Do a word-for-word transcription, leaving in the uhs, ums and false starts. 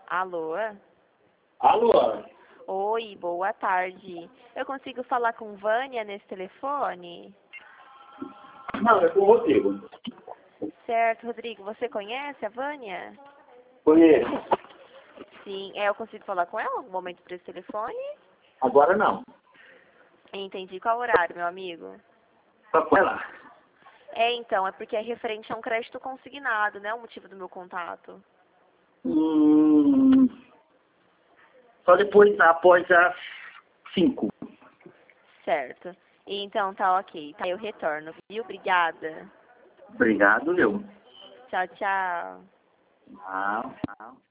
Alô? Alô? Oi, boa tarde. Eu consigo falar com Vânia nesse telefone? Não, é com o Rodrigo. Certo, Rodrigo. Você conhece a Vânia? Conheço. Sim. É, eu consigo falar com ela em algum momento por esse telefone? Agora não. Entendi. Qual horário, meu amigo? Só com ela. É, então, é porque é referente a um crédito consignado, né? O motivo do meu contato. Hum, só depois, após as cinco. Certo. Então, tá ok. Tá, eu retorno, viu? Obrigada. Obrigado, eu. Tchau, tchau. Tchau, tchau.